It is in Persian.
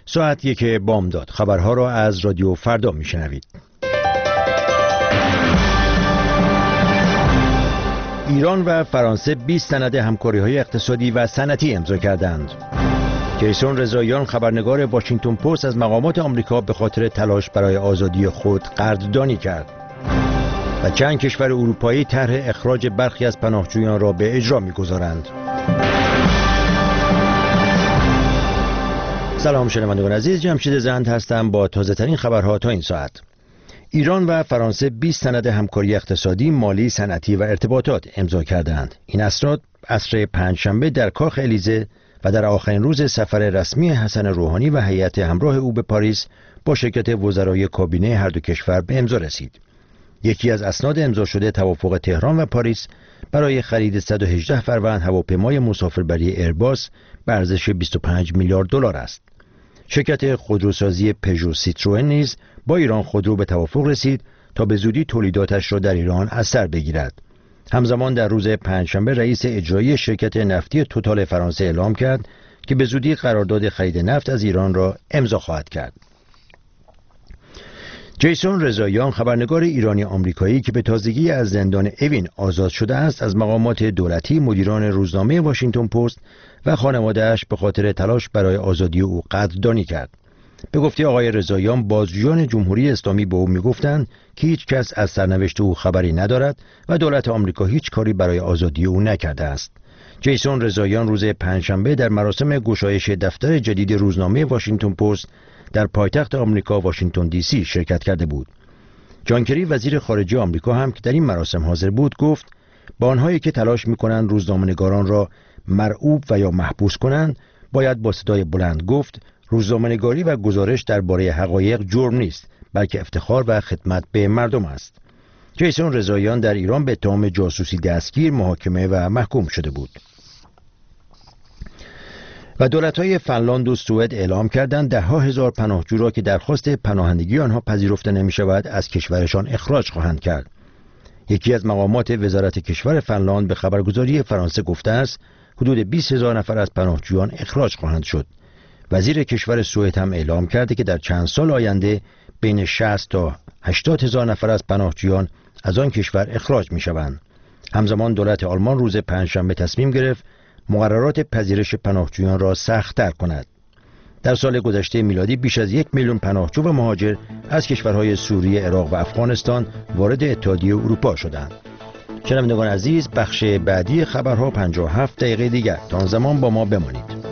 ساعت 1 بامداد. خبرها را از رادیو فردا میشنوید. ایران و فرانسه 20 سند همکاری‌های اقتصادی و صنعتی امضا کردند. جیسون رضاییان خبرنگار واشنگتن پست از مقامات آمریکا به خاطر تلاش برای آزادی خود قدردانی کرد. و چند کشور اروپایی طرح اخراج برخی از پناهجویان را به اجرا می‌گذارند. سلام شنوندگان عزیز، جمشید زند هستم با تازه‌ترین خبرها تا این ساعت. ایران و فرانسه 20 سند همکاری اقتصادی، مالی، صنعتی و ارتباطات امضا کردند. این اسناد عصر پنجشنبه در کاخ الیزه و در آخرین روز سفر رسمی حسن روحانی و هیئت همراه او به پاریس با شرکت وزرای کابینه هر دو کشور به امضا رسید. یکی از اسناد امضا شده توافق تهران و پاریس برای خرید 118 فروند هواپیمای مسافربری ایرباس به ارزش 25 میلیارد دلار است. شرکت خودروسازی پژو سیتروئن نیز با ایران خودرو به توافق رسید تا به زودی تولیداتش را در ایران از سر بگیرد. همزمان در روز پنجشنبه رئیس اجرایی شرکت نفتی توتال فرانسه اعلام کرد که به زودی قرارداد خرید نفت از ایران را امضا خواهد کرد. جیسون رضاییان خبرنگار ایرانی آمریکایی که به تازگی از زندان اوین آزاد شده است، از مقامات دولتی، مدیران روزنامه واشنگتن پست و خانواده‌اش به خاطر تلاش برای آزادی او قدردانی کرد. به گفته آقای رضاییان، بازجویان جمهوری اسلامی به او میگفتند که هیچ کس از سرنوشت او خبری ندارد و دولت آمریکا هیچ کاری برای آزادی او نکرده است. جیسون رضاییان روز پنجشنبه در مراسم گشایش دفتر جدید روزنامه واشنگتن پست در پایتخت آمریکا واشنگتن دی سی شرکت کرده بود. جان کری وزیر خارجه آمریکا هم که در این مراسم حاضر بود گفت با آنهایی که تلاش می‌کنند روزنامه‌نگاران را مرعوب و یا محبوس کنند باید با صدای بلند گفت روزنامه‌نگاری و گزارش درباره حقایق جرم نیست، بلکه افتخار و خدمت به مردم است. جیسون رضاییان در ایران به اتهام جاسوسی دستگیر، محاکمه و محکوم شده بود. و دولت‌های فنلاند و سوئد اعلام کردند ده‌ها هزار پناهجو را که درخواست پناهندگی آنها پذیرفته نمی‌شود از کشورشان اخراج خواهند کرد. یکی از مقامات وزارت کشور فنلاند به خبرگزاری فرانسه گفته است حدود 20,000 نفر از پناهجویان اخراج خواهند شد. وزیر کشور سوئد هم اعلام کرده که در چند سال آینده بین 60 تا 80,000 نفر از پناهجویان از آن کشور اخراج می‌شوند. همزمان دولت آلمان روز پنجشنبه تصمیم گرفت مقررات پذیرش پناهجویان را سخت‌تر کند. در سال گذشته میلادی بیش از 1 میلیون پناهجو و مهاجر از کشورهای سوریه، عراق و افغانستان وارد اتحادیه اروپا شدند. شنوندگان عزیز، بخش بعدی خبرها 57 دقیقه دیگر. تا آن زمان با ما بمانید.